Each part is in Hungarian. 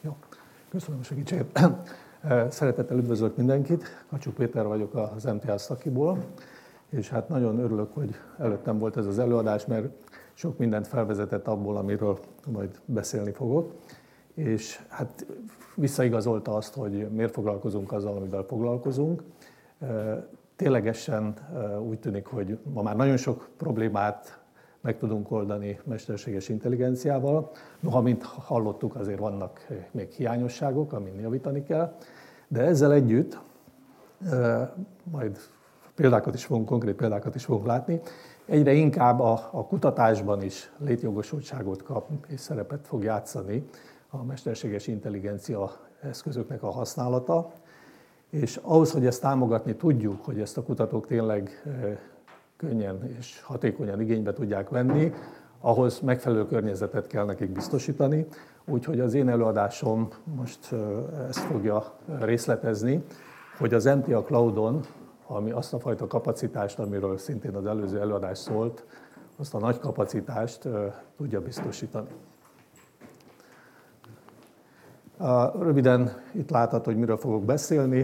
Jó, köszönöm a segítséget. Szeretettel üdvözlök mindenkit, Kacsuk Péter vagyok az MTA szakiból, és hát nagyon örülök, hogy előttem volt ez az előadás, mert sok mindent felvezetett abból, amiről majd beszélni fogok, és hát visszaigazolta azt, hogy miért foglalkozunk azzal, amivel foglalkozunk. Ténylegesen úgy tűnik, hogy ma már nagyon sok problémát meg tudunk oldani mesterséges intelligenciával. Noha, mint hallottuk, azért vannak még hiányosságok, amin javítani kell. De ezzel együtt majd konkrét példákat is fogunk látni, egyre inkább a kutatásban is létjogosultságot kap és szerepet fog játszani a mesterséges intelligencia eszközöknek a használata. És ahhoz, hogy ezt támogatni tudjuk, hogy ezt a kutatók tényleg könnyen és hatékonyan igénybe tudják venni, ahhoz megfelelő környezetet kell nekik biztosítani. Úgyhogy az én előadásom most ezt fogja részletezni, hogy az MTA Cloudon, ami azt a fajta kapacitást, amiről szintén az előző előadás szólt, azt a nagy kapacitást tudja biztosítani. Röviden itt látható, hogy miről fogok beszélni.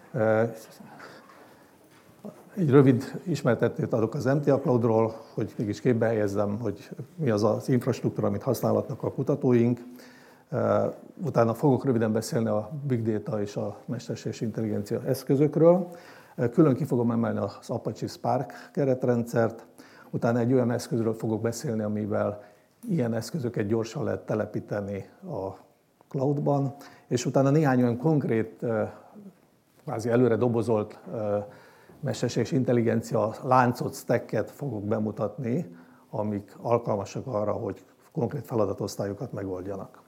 Egy rövid ismertetőt adok az MTA Cloudról, hogy mégis képbe helyezzem, hogy mi az az infrastruktúra, amit használhatnak a kutatóink. Utána fogok röviden beszélni a Big Data és a mesterséges intelligencia eszközökről. Külön ki fogom emelni az Apache Spark keretrendszert. Utána egy olyan eszközről fogok beszélni, amivel ilyen eszközöket gyorsan lehet telepíteni a cloudban. És utána néhány olyan konkrét, kvázi előre dobozolt mesterséges intelligencia láncot, stacket fogok bemutatni, amik alkalmasak arra, hogy konkrét feladatosztályokat megoldjanak.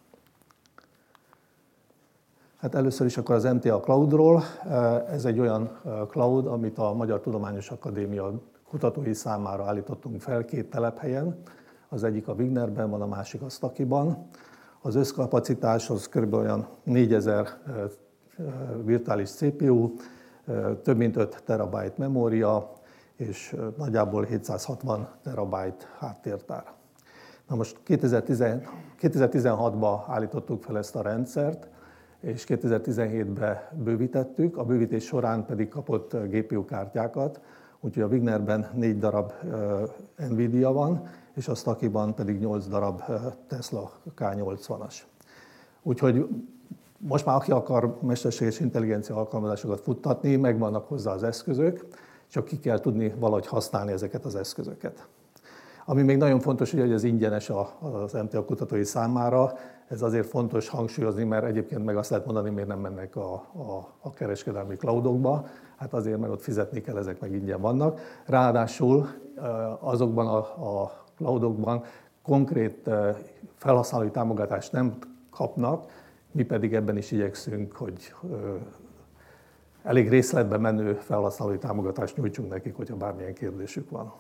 Hát először is akkor az MTA Cloudról. Ez egy olyan cloud, amit a Magyar Tudományos Akadémia kutatói számára állítottunk fel 2 telephelyen. Az egyik a Wignerben van, a másik a Stakiban. Az összkapacitás az kb. Olyan 4000 virtuális CPU, több mint 5 terabyte memória, és nagyjából 760 terabyte háttértár. Na most 2016-ban állítottuk fel ezt a rendszert, és 2017-ben bővítettük, a bővítés során pedig kapott GPU kártyákat, úgyhogy a Wignerben 4 darab Nvidia van, és a Stakiban pedig 8 darab Tesla K80-as. Úgyhogy most már aki akar mesterséges intelligencia alkalmazásokat futtatni, megvannak hozzá az eszközök, csak ki kell tudni valahogy használni ezeket az eszközöket. Ami még nagyon fontos, hogy ez ingyenes az MTA kutatói számára. Ez azért fontos hangsúlyozni, mert egyébként meg azt lehet mondani, miért nem mennek a kereskedelmi cloudokba. Hát azért, mert ott fizetni kell, ezek meg ingyen vannak. Ráadásul azokban a cloudokban konkrét felhasználói támogatást nem kapnak, mi pedig ebben is igyekszünk, hogy elég részletbe menő felhasználói támogatást nyújtsunk nekik, hogyha bármilyen kérdésük van.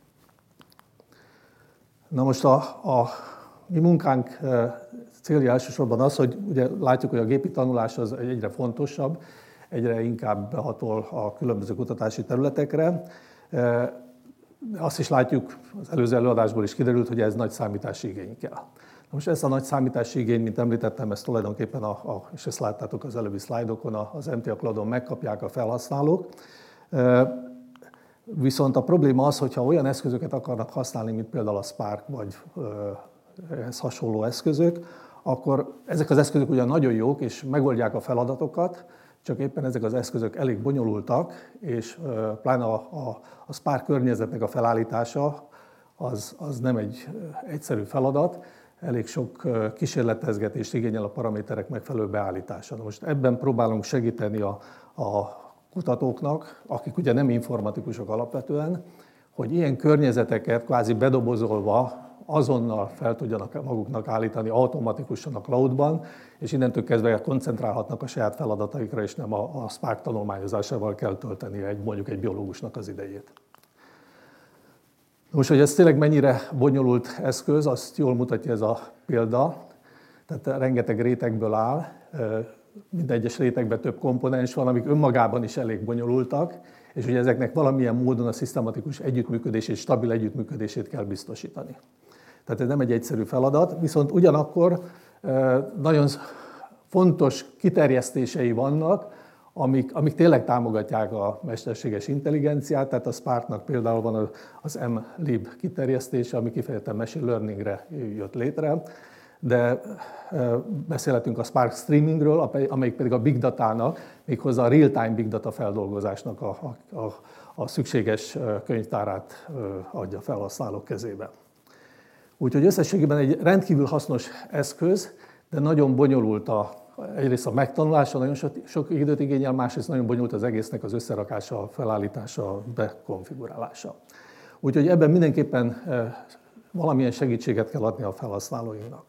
Na most a mi munkánk célja elsősorban az, hogy ugye látjuk, hogy a gépi tanulás az egyre fontosabb, egyre inkább behatol a különböző kutatási területekre. Azt is látjuk, az előző előadásból is kiderült, hogy ez nagy számítási igény kell. Most ezt a nagy számítási igény, mint említettem, ezt tulajdonképpen, és ezt láttátok az előbbi szlájdokon, az MTA Cloudon megkapják a felhasználók. Viszont a probléma az, hogyha olyan eszközöket akarnak használni, mint például a Spark, vagy ehhez hasonló eszközök, akkor ezek az eszközök ugyan nagyon jók, és megoldják a feladatokat, csak éppen ezek az eszközök elég bonyolultak, és pláne a Spark környezetnek a felállítása az nem egy egyszerű feladat, elég sok kísérletezgetést igényel a paraméterek megfelelő beállítása. Most ebben próbálunk segíteni a kutatóknak, akik ugye nem informatikusok alapvetően, hogy ilyen környezeteket kvázi bedobozolva azonnal fel tudjanak maguknak állítani automatikusan a cloudban, és innentől kezdve koncentrálhatnak a saját feladataikra, és nem a Spark tanulmányozásával kell töltenie mondjuk egy biológusnak az idejét. Most, hogy ez tényleg mennyire bonyolult eszköz, azt jól mutatja ez a példa. Tehát rengeteg rétegből áll, minden egyes rétegben több komponens van, amik önmagában is elég bonyolultak, és ugye ezeknek valamilyen módon a szisztematikus együttműködését, stabil együttműködését kell biztosítani. Tehát ez nem egy egyszerű feladat, viszont ugyanakkor nagyon fontos kiterjesztései vannak, amik tényleg támogatják a mesterséges intelligenciát, tehát a Sparknak például van az MLib kiterjesztése, ami kifejezetten machine learningre jött létre, de beszélhetünk a Spark Streamingről, amelyik pedig a Big Data-nak, méghozzá a real-time Big Data feldolgozásnak a szükséges könyvtárát adja felhasználók kezébe. Úgyhogy összességében egy rendkívül hasznos eszköz, de nagyon bonyolult egyrészt a megtanulása, nagyon sok időt igényel, másrészt nagyon bonyolult az egésznek az összerakása, felállítása, bekonfigurálása. Úgyhogy ebben mindenképpen valamilyen segítséget kell adni a felhasználóinknak.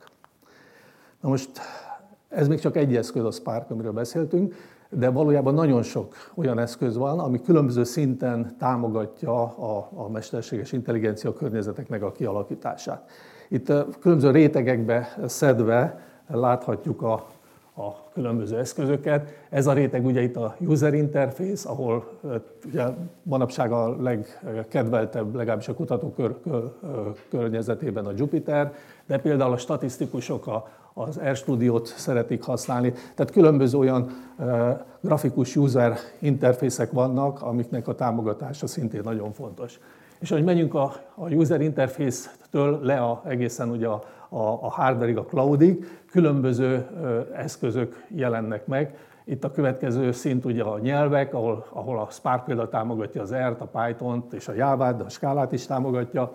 Na most ez még csak egy eszköz, a Spark, amiről beszéltünk, de valójában nagyon sok olyan eszköz van, ami különböző szinten támogatja a mesterséges intelligencia környezeteknek a kialakítását. Itt különböző rétegekbe szedve láthatjuk a különböző eszközöket. Ez a réteg ugye itt a user interface, ahol ugye manapság a legkedveltebb, legalábbis a kutatók környezetében a Jupyter, de például a statisztikusok az RStudio-t szeretik használni. Tehát különböző olyan grafikus user interfészek vannak, amiknek a támogatása szintén nagyon fontos. És ahogy megyünk a user interface-től le egészen ugye a hardware-ig, a cloudig, különböző eszközök jelennek meg. Itt a következő szint ugye a nyelvek, ahol a Spark például támogatja az R-t, a Python-t és a Java-t, de a Scala-t is támogatja.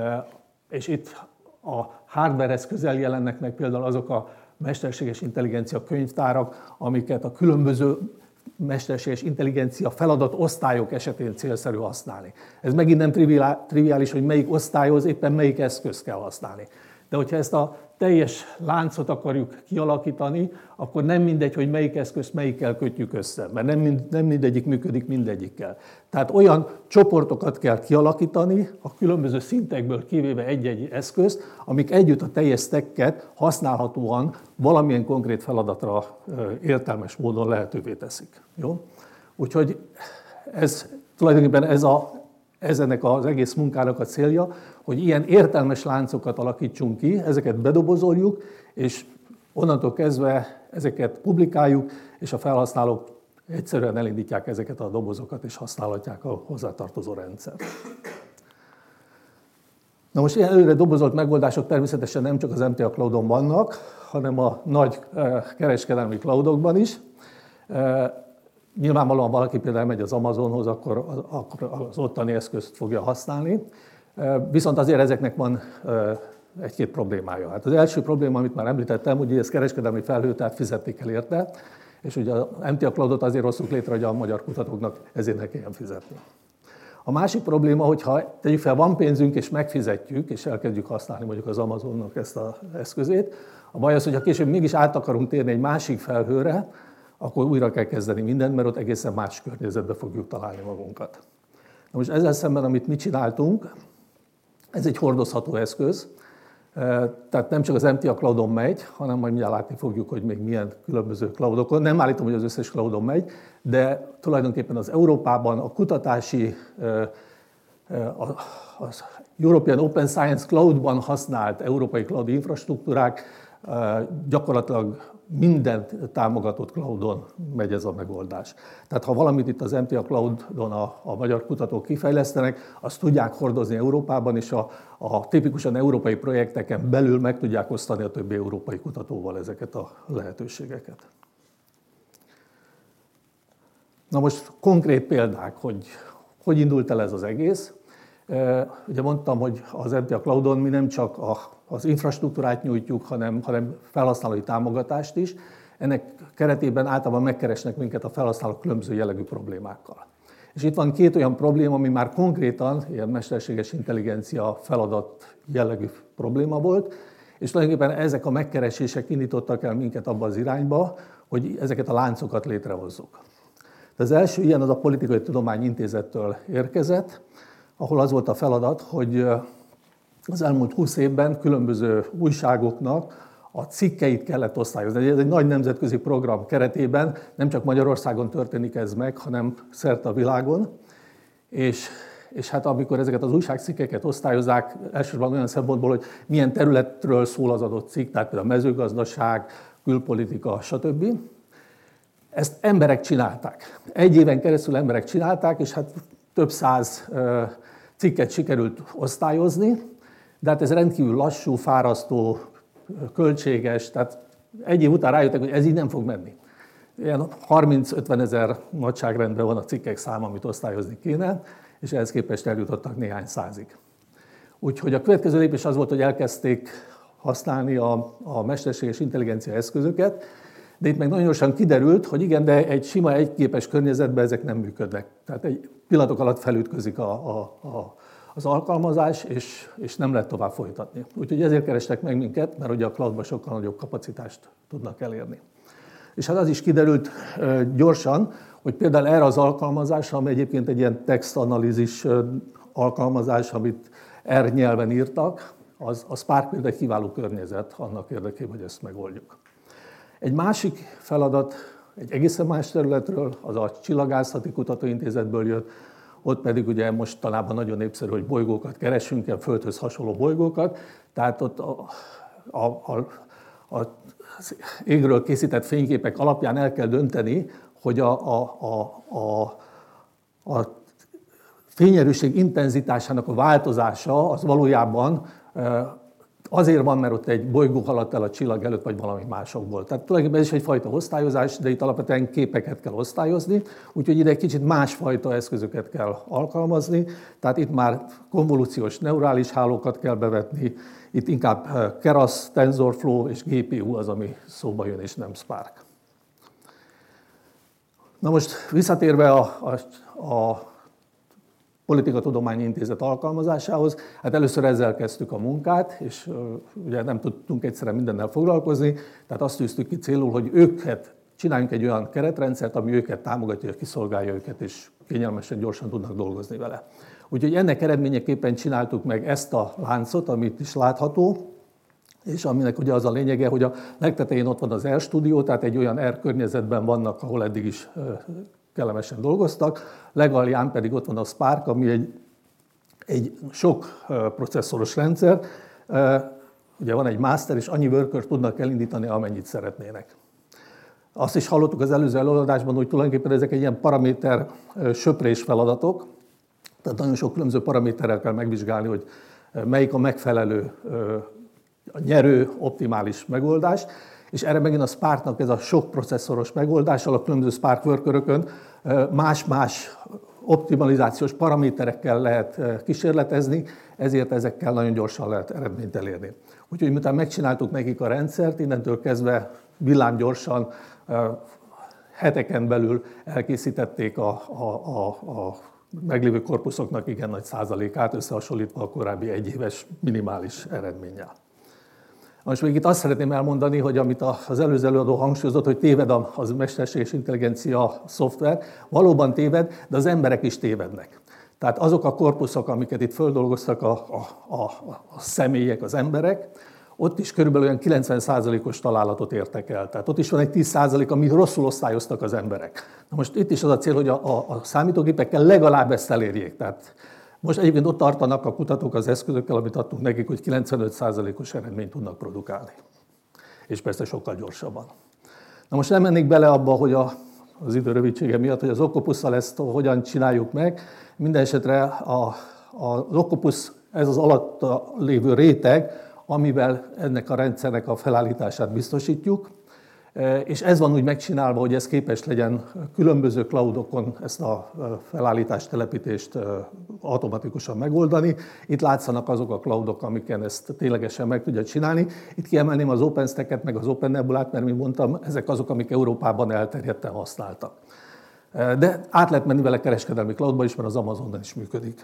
És itt a hardware eszközzel jelennek meg például azok a mesterséges intelligencia könyvtárak, amiket a különböző mesterséges intelligencia feladat osztályok esetén célszerű használni. Ez megint nem triviális, hogy melyik osztályhoz éppen melyik eszközt kell használni. De hogyha ezt a teljes láncot akarjuk kialakítani, akkor nem mindegy, hogy melyik eszközt melyikkel kötjük össze, mert nem mindegyik működik mindegyikkel. Tehát olyan csoportokat kell kialakítani, a különböző szintekből kivéve egy-egy eszközt, amik együtt a teljes stacket használhatóan valamilyen konkrét feladatra értelmes módon lehetővé teszik. Jó? Úgyhogy tulajdonképpen ez ennek az egész munkának a célja, hogy ilyen értelmes láncokat alakítsunk ki, ezeket bedobozoljuk, és onnantól kezdve ezeket publikáljuk, és a felhasználók egyszerűen elindítják ezeket a dobozokat, és használhatják a hozzátartozó rendszert. Na most ilyen előre dobozolt megoldások természetesen nem csak az MTA Cloudon vannak, hanem a nagy kereskedelmi cloudokban is. Nyilvánvalóan valaki például megy az Amazonhoz, akkor az ottani eszközt fogja használni. Viszont azért ezeknek van egy-két problémája. Hát az első probléma, amit már említettem, hogy ez kereskedelmi felhő, tehát fizetni kell érte, és ugye a MTA Cloudot azért hoztuk létre, hogy a magyar kutatóknak ezért ne kelljen fizetni. A másik probléma, hogyha tegyük fel, van pénzünk és megfizetjük, és elkezdjük használni mondjuk az Amazonnak ezt az eszközét, a baj az, hogy ha később mégis át akarunk térni egy másik felhőre, akkor újra kell kezdeni mindent, mert ott egészen más környezetbe fogjuk találni magunkat. Na most ezzel szemben, amit mi csináltunk, ez egy hordozható eszköz, tehát nem csak az MTA Cloudon megy, hanem majd mindjárt látni fogjuk, hogy még milyen különböző cloudokon. Nem állítom, hogy az összes cloudon megy, de tulajdonképpen az Európában a kutatási, az European Open Science Cloudban használt európai cloud infrastruktúrák gyakorlatilag minden támogatott cloudon megy ez a megoldás. Tehát ha valamit itt az MTA Cloudon a magyar kutatók kifejlesztenek, azt tudják hordozni Európában, és a tipikusan európai projekteken belül meg tudják osztani a többi európai kutatóval ezeket a lehetőségeket. Na most konkrét példák, hogy indult el ez az egész. Ugye mondtam, hogy az MTA Cloudon mi nem csak az infrastruktúrát nyújtjuk, hanem felhasználói támogatást is. Ennek keretében általában megkeresnek minket a felhasználók különböző jellegű problémákkal. És itt van két olyan probléma, ami már konkrétan ilyen mesterséges intelligencia feladat jellegű probléma volt, és tulajdonképpen ezek a megkeresések indítottak el minket abba az irányba, hogy ezeket a láncokat létrehozzuk. De az első ilyen az a Politikai Tudományintézettől érkezett, ahol az volt a feladat, hogy az elmúlt 20 évben különböző újságoknak a cikkeit kellett osztályozni. Ez egy nagy nemzetközi program keretében, nem csak Magyarországon történik ez meg, hanem szerte a világon. És hát amikor ezeket az újságcikkeket osztályozzák, elsősorban olyan szempontból, hogy milyen területről szól az adott cikk, tehát például a mezőgazdaság, külpolitika, stb. Ezt emberek csinálták. Egy éven keresztül emberek csinálták, és hát több száz cikket sikerült osztályozni, de hát ez rendkívül lassú, fárasztó, költséges, tehát egy év után rájöttek, hogy ez így nem fog menni. Ilyen 30-50 ezer nagyságrendben van a cikkek száma, amit osztályozni kéne, és ehhez képest eljutottak néhány százig. Úgyhogy a következő lépés az volt, hogy elkezdték használni a mesterséges intelligencia eszközöket, de itt meg nagyon gyorsan kiderült, hogy igen, de egy sima egyképes környezetben ezek nem működnek. Tehát egy pillanatok alatt felütközik az alkalmazás, és nem lehet tovább folytatni. Úgyhogy ezért kerestek meg minket, mert ugye a cloudban sokkal nagyobb kapacitást tudnak elérni. És hát az is kiderült gyorsan, hogy például erre az alkalmazásra, ami egyébként egy ilyen textanalízis alkalmazás, amit R nyelven írtak, a Spark például egy kiváló környezet annak érdekében, hogy ezt megoldjuk. Egy másik feladat egy egészen más területről, az a Csillagászati Kutatóintézetből jött, ott pedig ugye mostanában nagyon népszerű, hogy bolygókat keresünk, ilyen Földhöz hasonló bolygókat, tehát ott az égről készített fényképek alapján el kell dönteni, hogy a fényerőség intenzitásának a változása az valójában azért van, mert ott egy bolygó haladt el a csillag előtt, vagy valami másokból. Tehát tulajdonképpen ez is egyfajta osztályozás, de itt alapvetően képeket kell osztályozni, úgyhogy ide egy kicsit másfajta eszközöket kell alkalmazni. Tehát itt már konvolúciós neurális hálókat kell bevetni, itt inkább Keras, TensorFlow és GPU az, ami szóba jön, és nem Spark. Na most visszatérve a Politikatudományi Intézet alkalmazásához, hát először ezzel kezdtük a munkát, és ugye nem tudtunk egyszerűen mindennel foglalkozni, tehát azt tűztük ki célul, hogy csináljunk egy olyan keretrendszert, ami őket támogatja, kiszolgálja őket, és kényelmesen, gyorsan tudnak dolgozni vele. Úgyhogy ennek eredményeképpen csináltuk meg ezt a láncot, amit is látható, és aminek ugye az a lényege, hogy a legtetején ott van az RStudio, tehát egy olyan R környezetben vannak, ahol eddig is kellemesen dolgoztak, legalján pedig ott van a Spark, ami egy sok processzoros rendszer, ugye van egy master, és annyi workert tudnak elindítani, amennyit szeretnének. Azt is hallottuk az előző előadásban, hogy tulajdonképpen ezek egy ilyen paraméter söprés feladatok, tehát nagyon sok különböző paraméterrel kell megvizsgálni, hogy melyik a megfelelő, a nyerő, optimális megoldás, és erre megint a Sparknak ez a sok processzoros megoldással a különböző Spark workerökön más-más optimalizációs paraméterekkel lehet kísérletezni, ezért ezekkel nagyon gyorsan lehet eredményt elérni. Úgyhogy miután megcsináltuk nekik a rendszert, innentől kezdve villámgyorsan, heteken belül elkészítették a meglévő korpuszoknak igen nagy százalékát, összehasonlítva a korábbi egyéves minimális eredménnyel. Most még itt azt szeretném elmondani, hogy amit az előző előadó hangsúlyozott, hogy téved a mesterséges intelligencia szoftver, valóban téved, de az emberek is tévednek. Tehát azok a korpuszok, amiket itt földolgoztak a személyek, az emberek, ott is körülbelül olyan 90%-os találatot értek el. Tehát ott is van egy 10%, ami rosszul osztályoztak az emberek. Na most itt is az a cél, hogy a számítógépekkel legalább ezt elérjék. Tehát most egyébként ott tartanak a kutatók az eszközökkel, amit adtunk nekik, hogy 95%-os eredményt tudnak produkálni. És persze sokkal gyorsabban. Na most nem mennék bele abba, hogy az idő rövidsége miatt, hogy az Octopusszal ezt hogyan csináljuk meg. Minden esetre az Octopus, ez az alatta lévő réteg, amivel ennek a rendszernek a felállítását biztosítjuk. És ez van úgy megcsinálva, hogy ez képes legyen különböző cloudokon ezt a felállítást, telepítést automatikusan megoldani. Itt látszanak azok a cloudok, amiken ezt ténylegesen meg tudja csinálni. Itt kiemelném az OpenStack-et, meg az OpenNebulát, mert mint mondtam, ezek azok, amik Európában elterjedten használtak. De át lehet menni vele kereskedelmi cloudba is, mert az Amazonon is működik.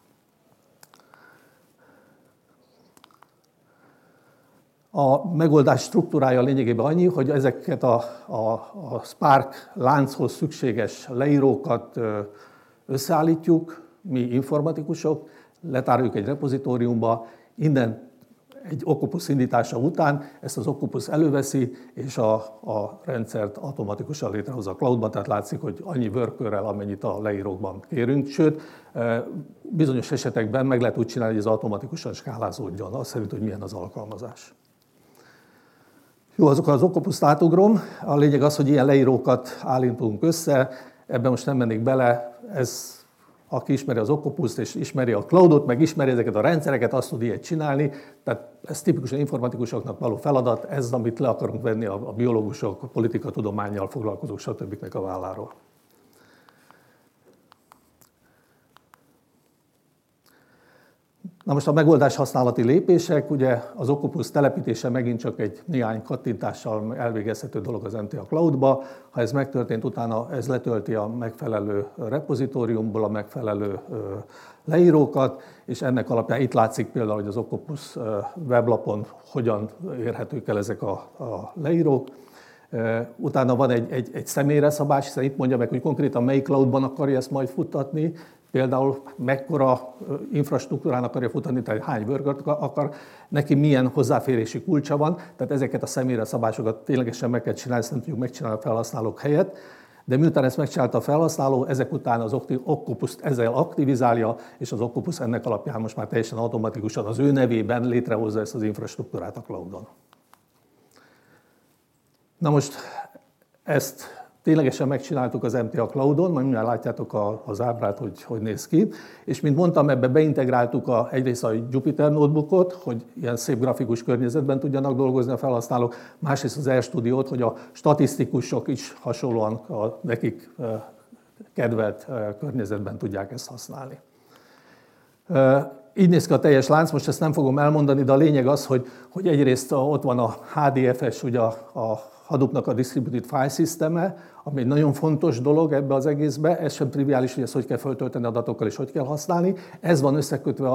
A megoldás struktúrája lényegében annyi, hogy ezeket a Spark lánchoz szükséges leírókat összeállítjuk, mi informatikusok, letároljuk egy repozitóriumba, innen egy Octopus indítása után ezt az Octopus előveszi, és a rendszert automatikusan létrehoz a cloudban, tehát látszik, hogy annyi workerrel, amennyit a leírókban kérünk, sőt, bizonyos esetekben meg lehet úgy csinálni, hogy ez automatikusan skálázódjon, azt szerint, hogy milyen az alkalmazás. Jó, azokkal az Octopuszt átugrom. A lényeg az, hogy ilyen leírókat állítunk össze. Ebben most nem mennék bele. Ez, aki ismeri az Octopuszt és ismeri a cloudot, meg ismeri ezeket a rendszereket, azt tud ilyet csinálni. Tehát ez tipikusan informatikusoknak való feladat. Ez, amit le akarunk venni a biológusok, a politikatudománnyal foglalkozók, stb. A válláról. Na most a megoldás használati lépések, ugye az Octopus telepítése megint csak egy néhány kattintással elvégezhető dolog az MTA Cloudba. Ha ez megtörtént, utána ez letölti a megfelelő repozitóriumból a megfelelő leírókat, és ennek alapján itt látszik például, hogy az Octopus weblapon hogyan érhetők el ezek a leírók. Utána van egy személyre szabás, hiszen itt mondja meg, hogy konkrétan melyik cloudban akarja ezt majd futtatni, például mekkora infrastruktúrán akarja futtatni, tehát hány workert akar, neki milyen hozzáférési kulcsa van, tehát ezeket a személyre szabásokat ténylegesen meg kell csinálni, ezt nem tudjuk megcsinálni a felhasználók helyett, de miután ezt megcsinálta a felhasználó, ezek után az Octopust ezzel aktivizálja, és az Octopus ennek alapján most már teljesen automatikusan az ő nevében létrehozza ezt az infrastruktúrát a cloudon. Na most ezt ténylegesen megcsináltuk az MTA Cloudon, majd mindjárt látjátok az ábrát, hogy néz ki. És mint mondtam, ebbe beintegráltuk egyrészt a Jupyter Notebookot, hogy ilyen szép grafikus környezetben tudjanak dolgozni a felhasználók, másrészt az RStudiót, hogy a statisztikusok is hasonlóan a nekik kedvelt környezetben tudják ezt használni. Így néz ki a teljes lánc, most ezt nem fogom elmondani, de a lényeg az, hogy egyrészt ott van a HDFS, ugye a Hadoopnak a Distributed File System-e, ami egy nagyon fontos dolog ebbe az egészbe, ez sem triviális, hogy ezt hogy kell feltölteni adatokkal és hogy kell használni. Ez van összekötve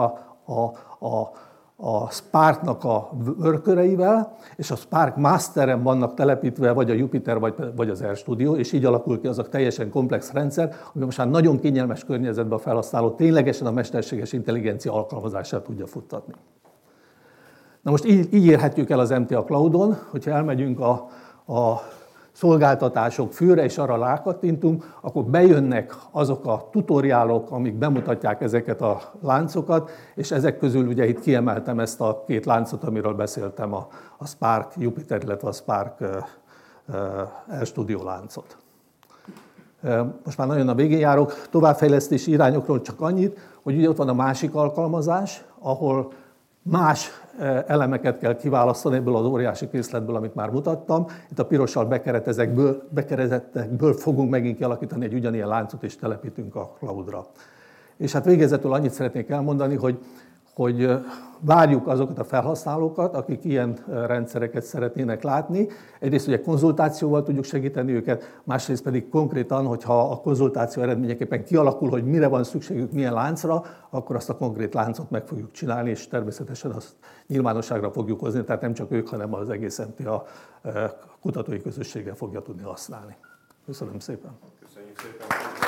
a Spark-nak a workereivel, és a Spark Masteren vannak telepítve vagy a Jupyter, vagy az RStudio, és így alakul ki az a teljesen komplex rendszer, ami most már nagyon kényelmes környezetben a felhasználó ténylegesen a mesterséges intelligencia alkalmazását tudja futtatni. Na most így érhetjük el az MTA Cloudon, hogyha elmegyünk a szolgáltatások főre, és arra rákattintunk, akkor bejönnek azok a tutoriálok, amik bemutatják ezeket a láncokat, és ezek közül ugye itt kiemeltem ezt a két láncot, amiről beszéltem, a Spark Jupyter, illetve a Spark RStudio láncot. Most már nagyon a végén járok, továbbfejlesztési irányokról csak annyit, hogy ugye ott van a másik alkalmazás, ahol más elemeket kell kiválasztani ebből az óriási készletből, amit már mutattam. Itt a pirossal bekerezettekből fogunk megint kialakítani egy ugyanilyen láncot, és telepítünk a cloudra. És hát végezetül annyit szeretnék elmondani, hogy várjuk azokat a felhasználókat, akik ilyen rendszereket szeretnének látni. Egyrészt ugye konzultációval tudjuk segíteni őket, másrészt pedig konkrétan, hogyha a konzultáció eredményeképpen kialakul, hogy mire van szükségük, milyen láncra, akkor azt a konkrét láncot meg fogjuk csinálni, és természetesen azt nyilvánosságra fogjuk hozni, tehát nem csak ők, hanem az egész MTA kutatói közösséggel fogja tudni használni. Köszönöm szépen! Köszönjük szépen!